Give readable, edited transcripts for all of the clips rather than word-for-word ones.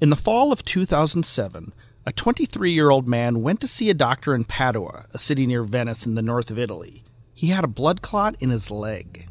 In the fall of 2007, a 23-year-old man went to see a doctor in Padua, a city near Venice in the north of Italy. He had a blood clot in his leg.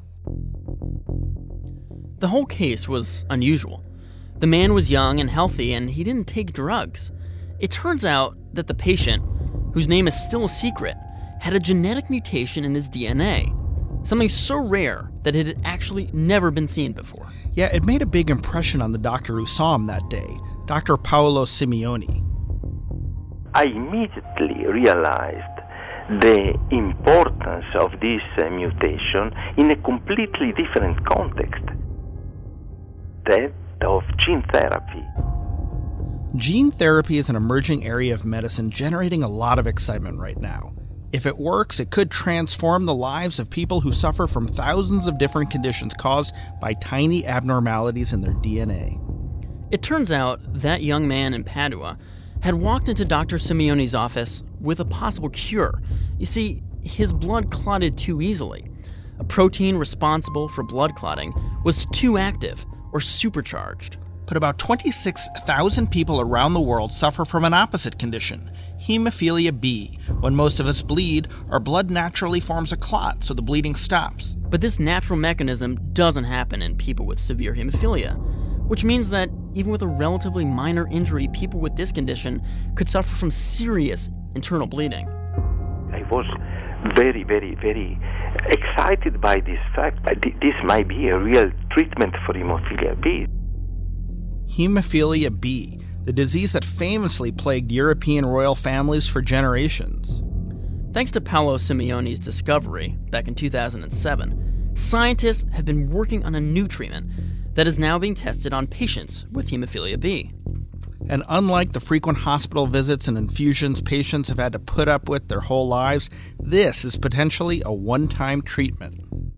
The whole case was unusual. The man was young and healthy, and he didn't take drugs. It turns out that the patient, whose name is still a secret, had a genetic mutation in his DNA. Something so rare that it had actually never been seen before. Yeah, it made a big impression on the doctor who saw him that day, Dr. Paolo Simeoni. I immediately realized the importance of this mutation in a completely different context, that of gene therapy. Gene therapy is an emerging area of medicine generating a lot of excitement right now. If it works, it could transform the lives of people who suffer from thousands of different conditions caused by tiny abnormalities in their DNA. It turns out that young man in Padua had walked into Dr. Simeoni's office with a possible cure. You see, his blood clotted too easily. A protein responsible for blood clotting was too active or supercharged. But about 26,000 people around the world suffer from an opposite condition, hemophilia B. When most of us bleed, our blood naturally forms a clot, so the bleeding stops. But this natural mechanism doesn't happen in people with severe hemophilia, which means that even with a relatively minor injury, people with this condition could suffer from serious internal bleeding. I was very, very, very excited by this fact. This might be a real treatment for hemophilia B. Hemophilia B, the disease that famously plagued European royal families for generations. Thanks to Paolo Simeoni's discovery back in 2007, scientists have been working on a new treatment that is now being tested on patients with hemophilia B. And unlike the frequent hospital visits and infusions patients have had to put up with their whole lives, this is potentially a one-time treatment.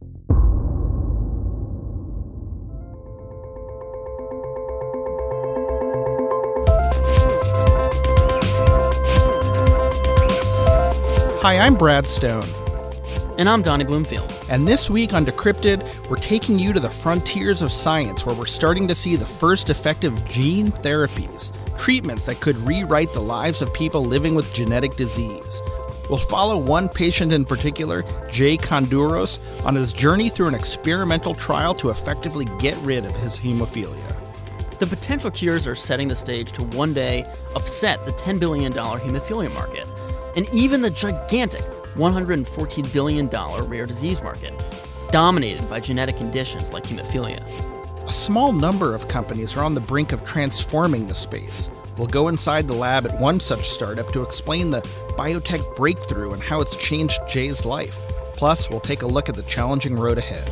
Hi, I'm Brad Stone. And I'm Donnie Bloomfield. And this week on Decrypted, we're taking you to the frontiers of science, where we're starting to see the first effective gene therapies, treatments that could rewrite the lives of people living with genetic disease. We'll follow one patient in particular, Jay Kondouros, on his journey through an experimental trial to effectively get rid of his hemophilia. The potential cures are setting the stage to one day upset the $10 billion hemophilia market, and even the gigantic $114 billion rare disease market, dominated by genetic conditions like hemophilia. A small number of companies are on the brink of transforming the space. We'll go inside the lab at one such startup to explain the biotech breakthrough and how it's changed Jay's life. Plus, we'll take a look at the challenging road ahead.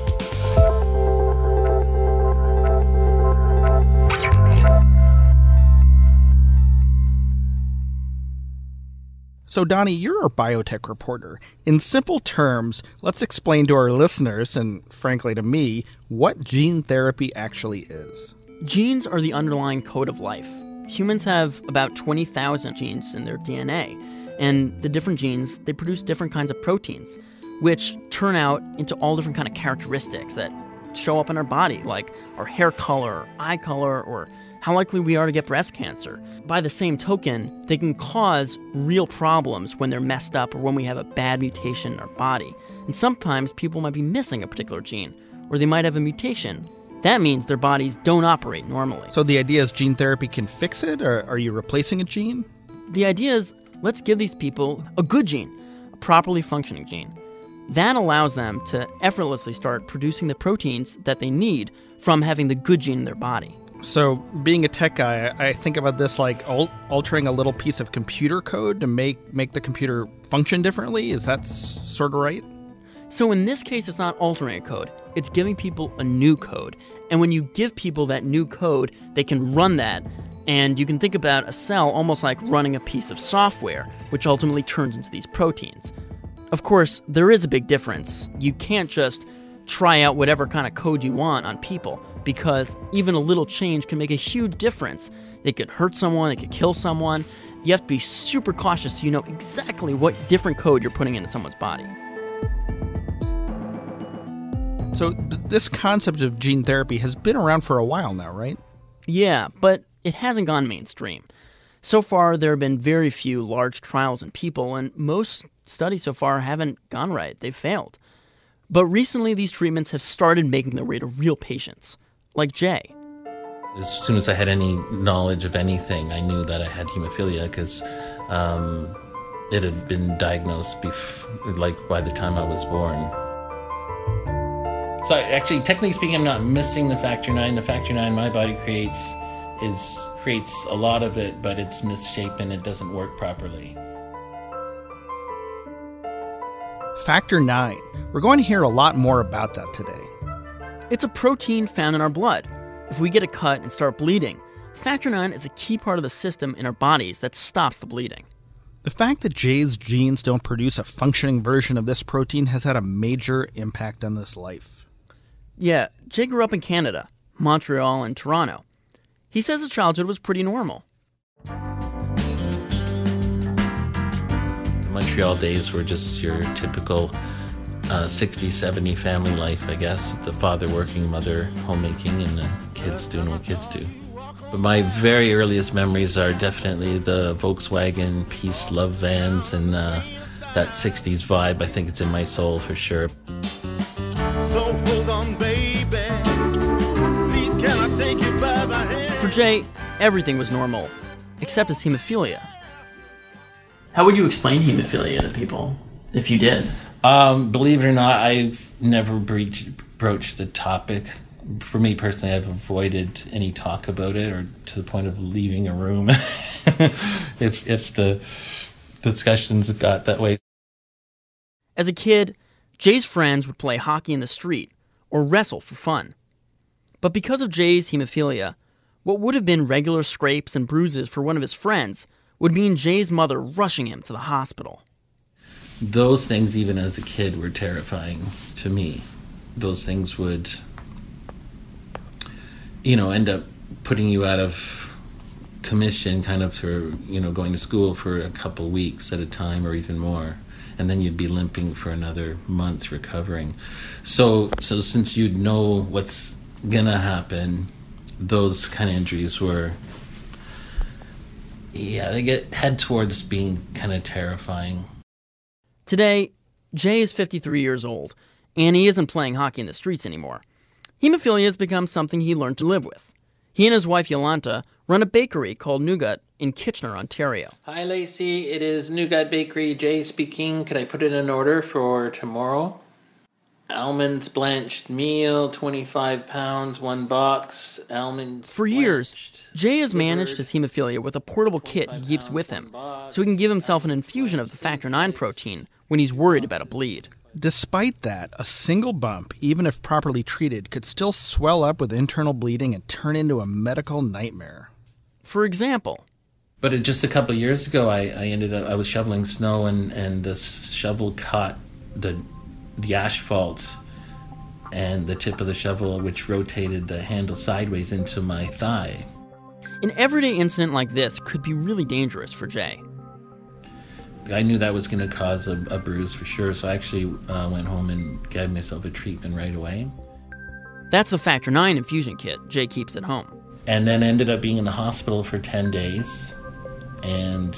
So, Donnie, you're a biotech reporter. In simple terms, let's explain to our listeners, and frankly to me, what gene therapy actually is. Genes are the underlying code of life. Humans have about 20,000 genes in their DNA, and the different genes, they produce different kinds of proteins, which turn out into all different kind of characteristics that show up in our body, like our hair color, eye color, or how likely we are to get breast cancer. By the same token, they can cause real problems when they're messed up or when we have a bad mutation in our body. And sometimes people might be missing a particular gene, or they might have a mutation. That means their bodies don't operate normally. So the idea is gene therapy can fix it, or are you replacing a gene? The idea is, let's give these people a good gene, a properly functioning gene. That allows them to effortlessly start producing the proteins that they need from having the good gene in their body. So, being a tech guy, I think about this like altering a little piece of computer code to make the computer function differently. Is that sort of right? So in this case, it's not altering a code. It's giving people a new code. And when you give people that new code, they can run that. And you can think about a cell almost like running a piece of software, which ultimately turns into these proteins. Of course, there is a big difference. You can't just try out whatever kind of code you want on people, because even a little change can make a huge difference. It could hurt someone, it could kill someone. You have to be super cautious so you know exactly what different code you're putting into someone's body. So this concept of gene therapy has been around for a while now, right? Yeah, but it hasn't gone mainstream. So far, there have been very few large trials in people, and most studies so far haven't gone right. They've failed. But recently, these treatments have started making their way to real patients, like Jay. As soon as I had any knowledge of anything, I knew that I had hemophilia because it had been diagnosed by the time I was born. So actually, technically speaking, I'm not missing the factor IX. The factor IX my body creates a lot of it, but it's misshapen. It doesn't work properly. Factor IX. We're going to hear a lot more about that today. It's a protein found in our blood. If we get a cut and start bleeding, factor IX is a key part of the system in our bodies that stops the bleeding. The fact that Jay's genes don't produce a functioning version of this protein has had a major impact on his life. Yeah, Jay grew up in Canada, Montreal and Toronto. He says his childhood was pretty normal. Montreal days were just your typical 60, 70 family life, I guess. The father working, mother homemaking, and the kids doing what kids do. But my very earliest memories are definitely the Volkswagen Peace Love vans and that 60s vibe. I think it's in my soul for sure. So hold on, baby. Please, can I take you by my hand? For Jay, everything was normal, except his hemophilia. How would you explain hemophilia to people, if you did? Believe it or not, I've never broached the topic. For me personally, I've avoided any talk about it, or to the point of leaving a room if the discussions got that way. As a kid, Jay's friends would play hockey in the street or wrestle for fun. But because of Jay's hemophilia, what would have been regular scrapes and bruises for one of his friends would mean Jay's mother rushing him to the hospital. Those things, even as a kid, were terrifying to me. Those things would, end up putting you out of commission kind of for, going to school for a couple weeks at a time or even more. And then you'd be limping for another month recovering. So since you'd know what's going to happen, those kind of injuries were, they head towards being kind of terrifying. Today, Jay is 53 years old, and he isn't playing hockey in the streets anymore. Hemophilia has become something he learned to live with. He and his wife, Yolanta, run a bakery called Nougat in Kitchener, Ontario. Hi, Lacey. It is Nougat Bakery. Jay speaking. Could I put in an order for tomorrow? Almonds blanched meal, 25 pounds, 1 box. Almonds For years, Jay has managed his hemophilia with a portable kit he keeps with him, so he can give himself an infusion of the factor IX protein when he's worried about a bleed. Despite that, a single bump, even if properly treated, could still swell up with internal bleeding and turn into a medical nightmare. For example, but just a couple of years ago, I was shoveling snow and the shovel caught the asphalt and the tip of the shovel, which rotated the handle sideways into my thigh. An everyday incident like this could be really dangerous for Jay. I knew that was going to cause a bruise for sure, so I actually went home and gave myself a treatment right away. That's the Factor IX infusion kit Jay keeps at home. And then ended up being in the hospital for 10 days. And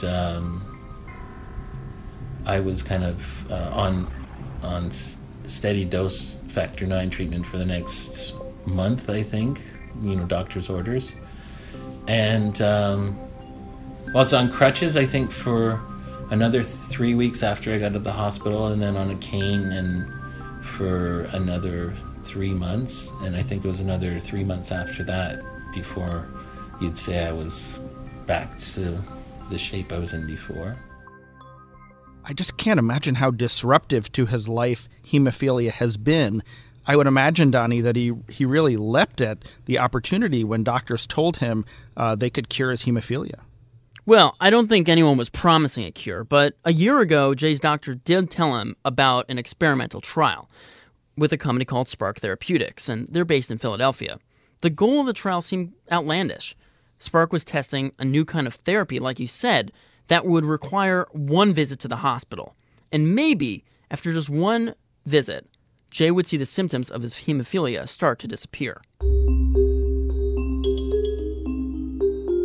I was kind of on steady dose Factor IX treatment for the next month, I think, doctor's orders. And, it's on crutches, I think, for another 3 weeks after I got out of the hospital, and then on a cane and for another 3 months. And I think it was another 3 months after that before you'd say I was back to the shape I was in before. I just can't imagine how disruptive to his life hemophilia has been. I would imagine, Donnie, that he really leapt at the opportunity when doctors told him they could cure his hemophilia. Well, I don't think anyone was promising a cure, but a year ago, Jay's doctor did tell him about an experimental trial with a company called Spark Therapeutics, and they're based in Philadelphia. The goal of the trial seemed outlandish. Spark was testing a new kind of therapy, like you said, that would require one visit to the hospital. And maybe, after just one visit, Jay would see the symptoms of his hemophilia start to disappear.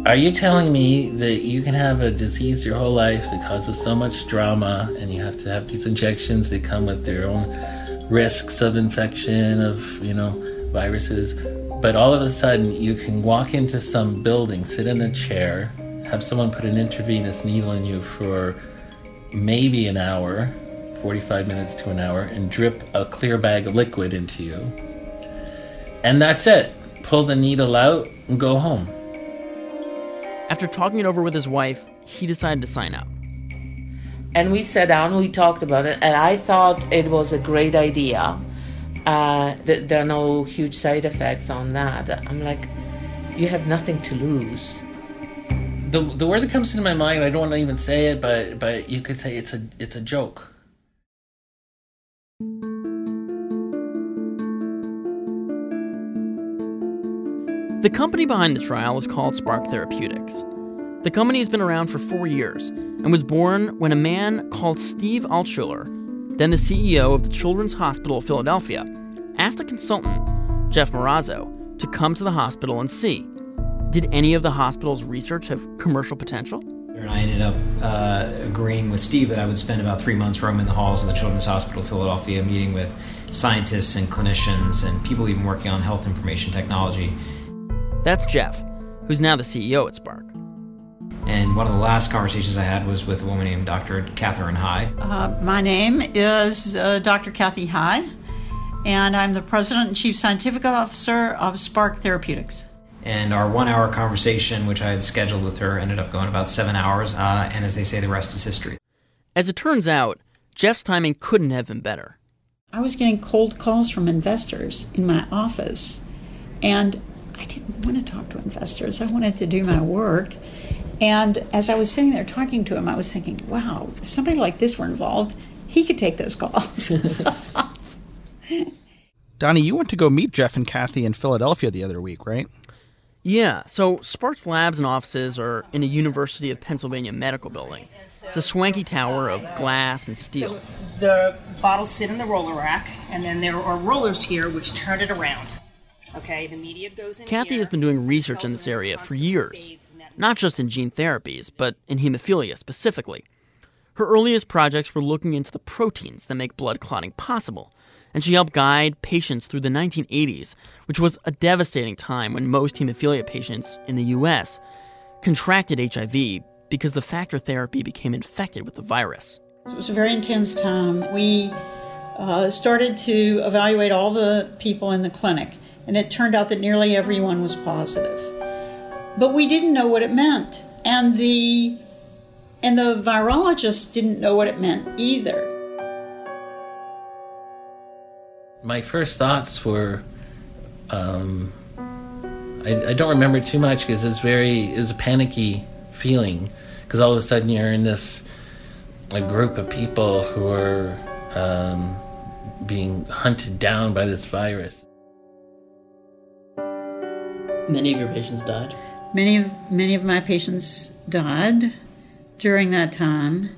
Are you telling me that you can have a disease your whole life that causes so much drama, and you have to have these injections that come with their own risks of infection, of, viruses, but all of a sudden you can walk into some building, sit in a chair, have someone put an intravenous needle in you for maybe an hour, 45 minutes to an hour, and drip a clear bag of liquid into you. And that's it. Pull the needle out and go home. After talking it over with his wife, he decided to sign up. And we sat down, we talked about it, and I thought it was a great idea. There are no huge side effects on that. I'm like, you have nothing to lose. The word that comes into my mind, I don't want to even say it, but you could say it's a joke. The company behind the trial is called Spark Therapeutics. The company has been around for 4 years and was born when a man called Steve Altshuler, then the CEO of the Children's Hospital of Philadelphia, asked a consultant, Jeff Marazzo, to come to the hospital and see, did any of the hospital's research have commercial potential? And I ended up agreeing with Steve that I would spend about 3 months roaming the halls of the Children's Hospital of Philadelphia, meeting with scientists and clinicians and people even working on health information technology. That's Jeff, who's now the CEO at Spark. And one of the last conversations I had was with a woman named Dr. Catherine High. My name is Dr. Kathy High, and I'm the President and Chief Scientific Officer of Spark Therapeutics. And our 1 hour conversation, which I had scheduled with her, ended up going about 7 hours, and as they say, the rest is history. As it turns out, Jeff's timing couldn't have been better. I was getting cold calls from investors in my office, and I didn't want to talk to investors. I wanted to do my work. And as I was sitting there talking to him, I was thinking, wow, if somebody like this were involved, he could take those calls. Donnie, you went to go meet Jeff and Kathy in Philadelphia the other week, right? Yeah, so Spark's labs and offices are in a University of Pennsylvania medical building. It's a swanky tower of glass and steel. So the bottles sit in the roller rack, and then there are rollers here which turn it around. Okay, the media goes in. Kathy has been doing research in this area for years, not just in gene therapies, but in hemophilia specifically. Her earliest projects were looking into the proteins that make blood clotting possible, and she helped guide patients through the 1980s, which was a devastating time when most hemophilia patients in the U.S. contracted HIV because the factor therapy became infected with the virus. It was a very intense time. We started to evaluate all the people in the clinic, and it turned out that nearly everyone was positive. But we didn't know what it meant, and the virologists didn't know what it meant either. My first thoughts were, I don't remember too much because it was a panicky feeling, because all of a sudden you're in a group of people who are being hunted down by this virus. Many of your patients died? Many of my patients died during that time.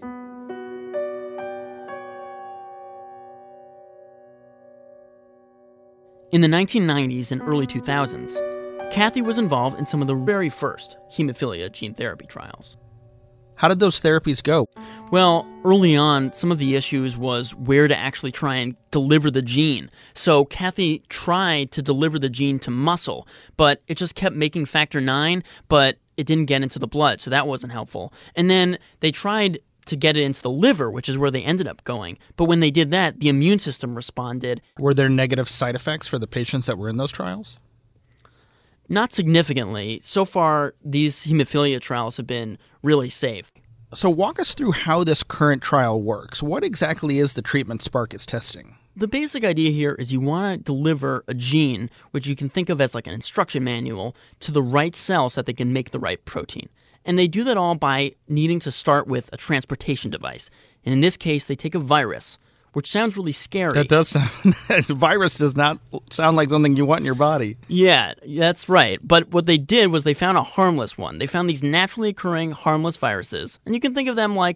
In the 1990s and early 2000s, Kathy was involved in some of the very first hemophilia gene therapy trials. How did those therapies go? Well, early on, some of the issues was where to actually try and deliver the gene. So Kathy tried to deliver the gene to muscle, but it just kept making factor IX, but it didn't get into the blood, so that wasn't helpful. And then they tried to get it into the liver, which is where they ended up going. But when they did that, the immune system responded. Were there negative side effects for the patients that were in those trials? Not significantly. So far, these hemophilia trials have been really safe. So walk us through how this current trial works. What exactly is the treatment Spark is testing? The basic idea here is you want to deliver a gene, which you can think of as like an instruction manual, to the right cell so that they can make the right protein. And they do that all by needing to start with a transportation device. And in this case, they take a virus, which sounds really scary. That does sound... virus does not sound like something you want in your body. Yeah, that's right. But what they did was they found a harmless one. They found these naturally occurring harmless viruses. And you can think of them like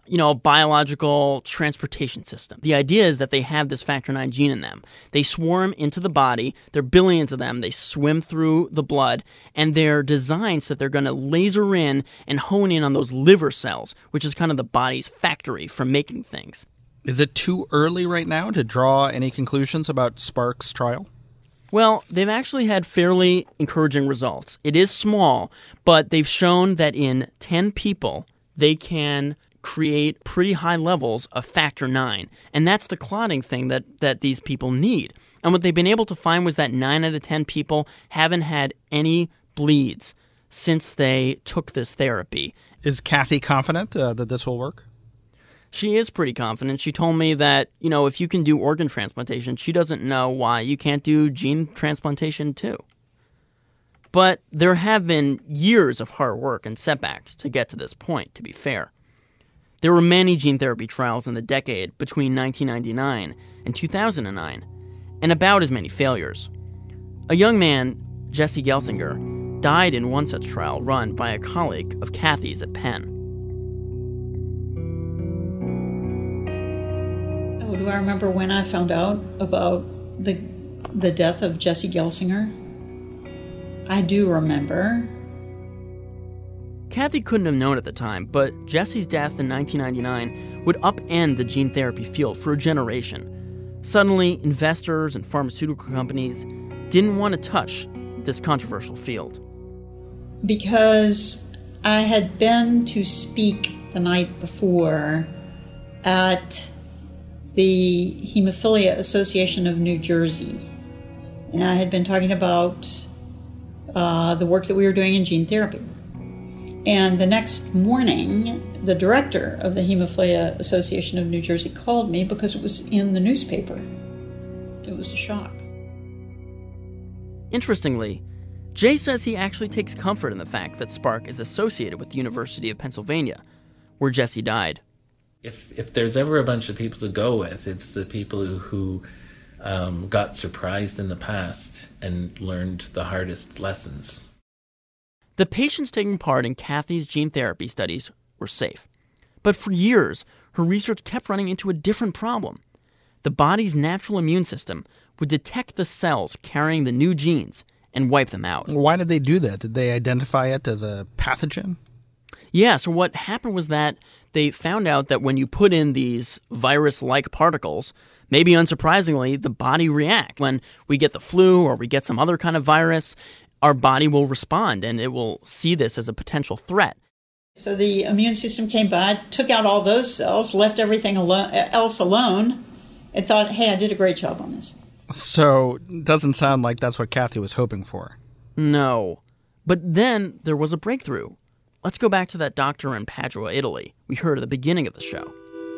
a biological transportation system. The idea is that they have this factor IX gene in them. They swarm into the body. There are billions of them. They swim through the blood, and they're designed so that they're going to laser in and hone in on those liver cells, which is kind of the body's factory for making things. Is it too early right now to draw any conclusions about Spark's trial? Well, they've actually had fairly encouraging results. It is small, but they've shown that in 10 people, they can create pretty high levels of factor IX. And that's the clotting thing that these people need. And what they've been able to find was that 9 out of 10 people haven't had any bleeds since they took this therapy. Is Kathy confident that this will work? She is pretty confident. She told me that, if you can do organ transplantation, she doesn't know why you can't do gene transplantation too. But there have been years of hard work and setbacks to get to this point, to be fair. There were many gene therapy trials in the decade between 1999 and 2009, and about as many failures. A young man, Jesse Gelsinger, died in one such trial run by a colleague of Kathy's at Penn. Oh, do I remember when I found out about the death of Jesse Gelsinger? I do remember. Kathy couldn't have known at the time, but Jesse's death in 1999 would upend the gene therapy field for a generation. Suddenly, investors and pharmaceutical companies didn't want to touch this controversial field. Because I had been to speak the night before at the Hemophilia Association of New Jersey. And I had been talking about the work that we were doing in gene therapy. And the next morning, the director of the Hemophilia Association of New Jersey called me because it was in the newspaper. It was a shock. Interestingly, Jay says he actually takes comfort in the fact that Spark is associated with the University of Pennsylvania, where Jesse died. If there's ever a bunch of people to go with, it's the people who got surprised in the past and learned the hardest lessons. The patients taking part in Kathy's gene therapy studies were safe. But for years, her research kept running into a different problem. The body's natural immune system would detect the cells carrying the new genes and wipe them out. Why did they do that? Did they identify it as a pathogen? Yeah, so what happened was that they found out that when you put in these virus-like particles, maybe unsurprisingly, the body reacts. When we get the flu or we get some other kind of virus, our body will respond and it will see this as a potential threat. So the immune system came by, took out all those cells, left everything else alone, and thought, hey, I did a great job on this. So it doesn't sound like that's what Kathy was hoping for. No. But then there was a breakthrough. Let's go back to that doctor in Padua, Italy, we heard at the beginning of the show.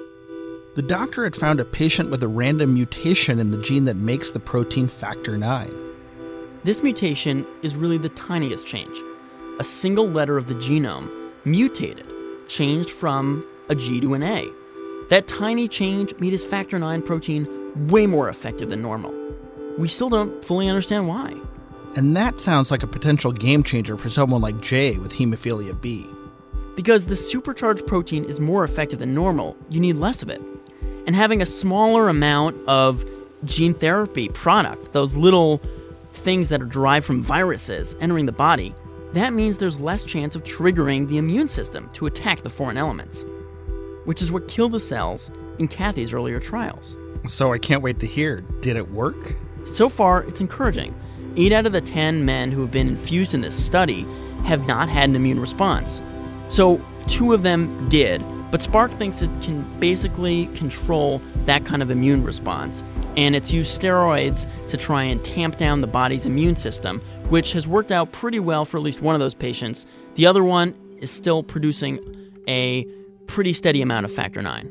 The doctor had found a patient with a random mutation in the gene that makes the protein factor IX. This mutation is really the tiniest change. A single letter of the genome mutated, changed from a G to an A. That tiny change made his factor IX protein way more effective than normal. We still don't fully understand why. And that sounds like a potential game changer for someone like Jay with hemophilia B. Because the supercharged protein is more effective than normal, you need less of it. And having a smaller amount of gene therapy product, those little things that are derived from viruses entering the body, that means there's less chance of triggering the immune system to attack the foreign elements, which is what killed the cells in Kathy's earlier trials. So I can't wait to hear. Did it work? So far, it's encouraging. 8 out of the 10 men who have been infused in this study have not had an immune response. So 2 of them did, but Spark thinks it can basically control that kind of immune response. And it's used steroids to try and tamp down the body's immune system, which has worked out pretty well for at least one of those patients. The other one is still producing a pretty steady amount of factor IX.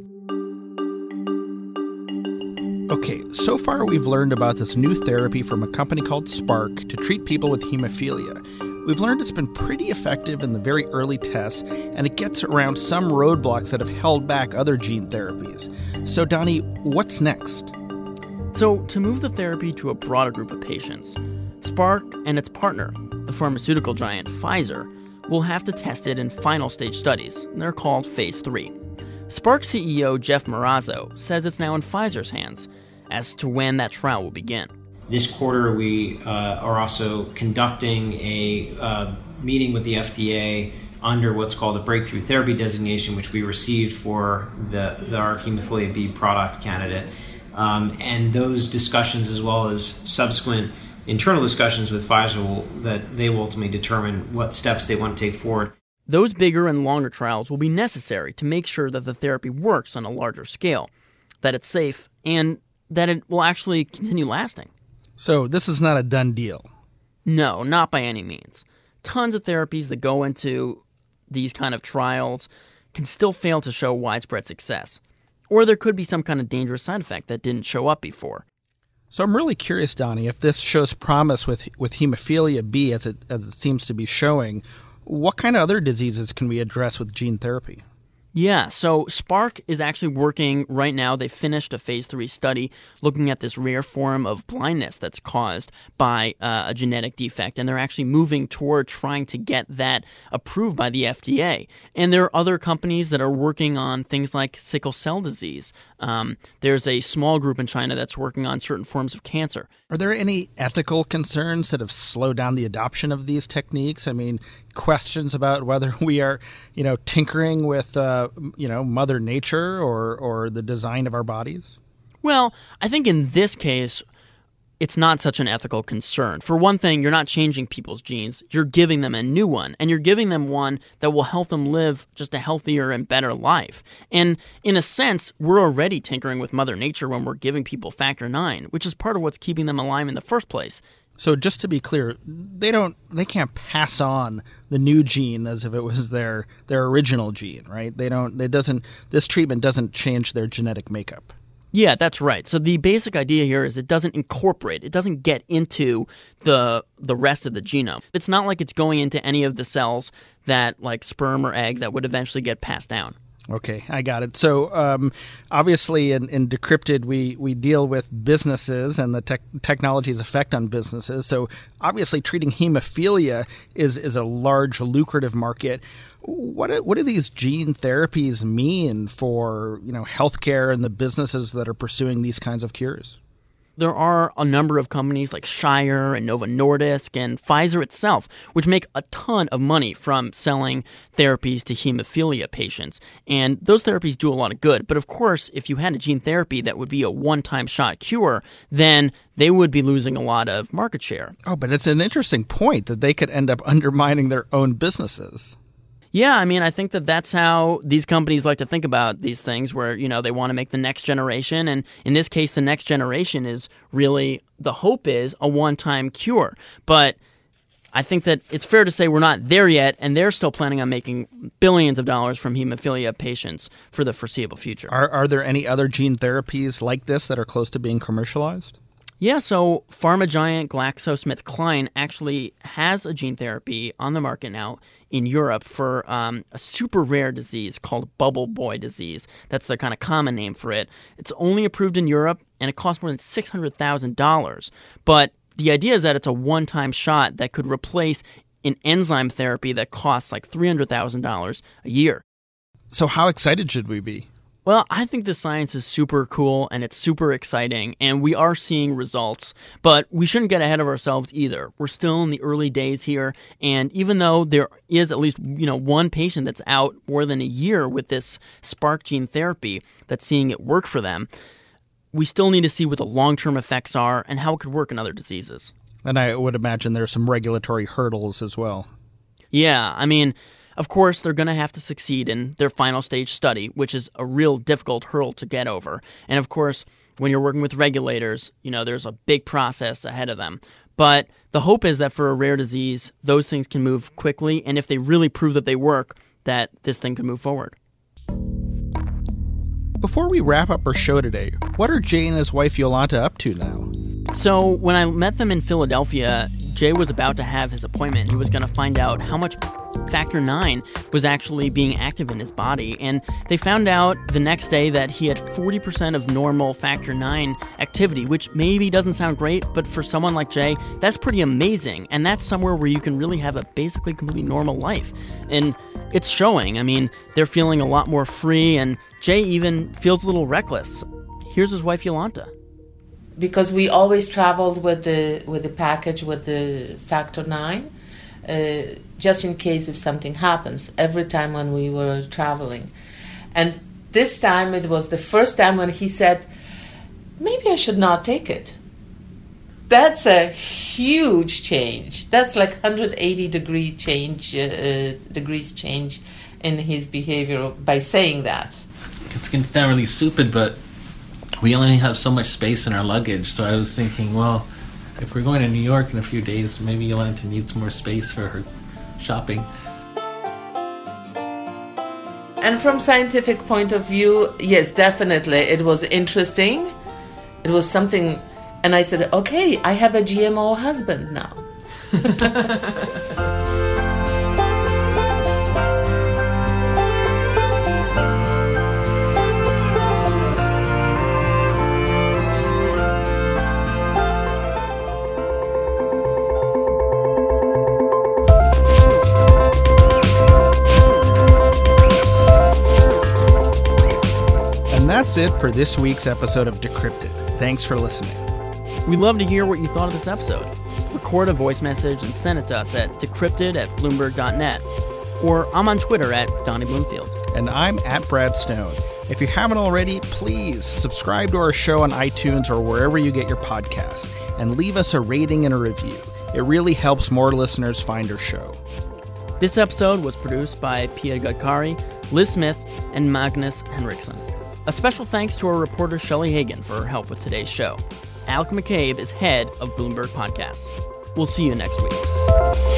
Okay, so far we've learned about this new therapy from a company called Spark to treat people with hemophilia. We've learned it's been pretty effective in the very early tests, and it gets around some roadblocks that have held back other gene therapies. So, Donnie, what's next? So, to move the therapy to a broader group of patients, Spark and its partner, the pharmaceutical giant Pfizer, will have to test it in final stage studies. They're called Phase 3. Spark CEO Jeff Marazzo says it's now in Pfizer's hands as to when that trial will begin. This quarter, we are also conducting a meeting with the FDA under what's called a breakthrough therapy designation, which we received for our hemophilia B product candidate. And those discussions, as well as subsequent internal discussions with Pfizer, that they will ultimately determine what steps they want to take forward. Those bigger and longer trials will be necessary to make sure that the therapy works on a larger scale, that it's safe, and that it will actually continue lasting. So this is not a done deal. No, not by any means. Tons of therapies that go into these kind of trials can still fail to show widespread success. Or there could be some kind of dangerous side effect that didn't show up before. So I'm really curious, Donnie, if this shows promise with hemophilia B as it seems to be showing, what kind of other diseases can we address with gene therapy? Yeah, so Spark is actually working right now. They finished a phase 3 study looking at this rare form of blindness that's caused by a genetic defect, and they're actually moving toward trying to get that approved by the FDA. And there are other companies that are working on things like sickle cell disease. There's a small group in China that's working on certain forms of cancer. Are there any ethical concerns that have slowed down the adoption of these techniques? I mean, questions about whether we are, tinkering with, Mother Nature or the design of our bodies? Well, I think in this case, it's not such an ethical concern. For one thing, you're not changing people's genes. You're giving them a new one, and you're giving them one that will help them live just a healthier and better life. And in a sense, we're already tinkering with Mother Nature when we're giving people Factor IX, which is part of what's keeping them alive in the first place. So just to be clear, they can't pass on the new gene as if it was their original gene, right? This treatment doesn't change their genetic makeup. Yeah, that's right. So the basic idea here is it doesn't get into the rest of the genome. It's not like it's going into any of the cells that, like sperm or egg, that would eventually get passed down. Okay, I got it. So obviously in Decrypted, we deal with businesses and the technology's effect on businesses. So obviously treating hemophilia is a large, lucrative market. What do these gene therapies mean for healthcare and the businesses that are pursuing these kinds of cures? There are a number of companies like Shire and Novo Nordisk and Pfizer itself, which make a ton of money from selling therapies to hemophilia patients. And those therapies do a lot of good. But of course, if you had a gene therapy that would be a one-time shot cure, then they would be losing a lot of market share. Oh, but it's an interesting point that they could end up undermining their own businesses. Yeah, I mean, I think that's how these companies like to think about these things where, they want to make the next generation. And in this case, the next generation is really, the hope is a one-time cure. But I think that it's fair to say we're not there yet, and they're still planning on making billions of dollars from hemophilia patients for the foreseeable future. Are there any other gene therapies like this that are close to being commercialized? Yeah, so pharma giant GlaxoSmithKline actually has a gene therapy on the market now in Europe for a super rare disease called bubble boy disease. That's the kind of common name for it. It's only approved in Europe, and it costs more than $600,000. But the idea is that it's a one-time shot that could replace an enzyme therapy that costs like $300,000 a year. So how excited should we be? Well, I think the science is super cool and it's super exciting, and we are seeing results, but we shouldn't get ahead of ourselves either. We're still in the early days here, and even though there is at least one patient that's out more than a year with this Spark gene therapy that's seeing it work for them, we still need to see what the long-term effects are and how it could work in other diseases. And I would imagine there are some regulatory hurdles as well. Yeah, I mean, of course, they're going to have to succeed in their final stage study, which is a real difficult hurdle to get over. And of course, when you're working with regulators, there's a big process ahead of them. But the hope is that for a rare disease, those things can move quickly. And if they really prove that they work, that this thing could move forward. Before we wrap up our show today, what are Jay and his wife Yolanta up to now? So when I met them in Philadelphia, Jay was about to have his appointment. He was going to find out how much Factor IX was actually being active in his body. And they found out the next day that he had 40% of normal Factor IX activity, which maybe doesn't sound great, but for someone like Jay, that's pretty amazing. And that's somewhere where you can really have a basically completely normal life. And it's showing. I mean, they're feeling a lot more free, and Jay even feels a little reckless. Here's his wife, Yolanta. Because we always traveled with the package with the Factor 9, just in case if something happens, every time when we were traveling. And this time it was the first time when he said, maybe I should not take it. That's a huge change. That's like 180 degrees change in his behavior by saying that. It's going to sound really stupid, but we only have so much space in our luggage. So I was thinking, well, if we're going to New York in a few days, maybe Yolanta needs more space for her shopping. And from scientific point of view, yes, definitely, it was interesting. It was something, and I said, okay, I have a GMO husband now. And that's it for this week's episode of Decrypted. Thanks for listening. We'd love to hear what you thought of this episode. Record a voice message and send it to us at decrypted@bloomberg.net. Or I'm on Twitter at Donnie Bloomfield. And I'm at Brad Stone. If you haven't already, please subscribe to our show on iTunes or wherever you get your podcasts, and leave us a rating and a review. It really helps more listeners find our show. This episode was produced by Pia Gadkari, Liz Smith, and Magnus Henriksson. A special thanks to our reporter Shelley Hagan for her help with today's show. Alec McCabe is head of Bloomberg Podcasts. We'll see you next week.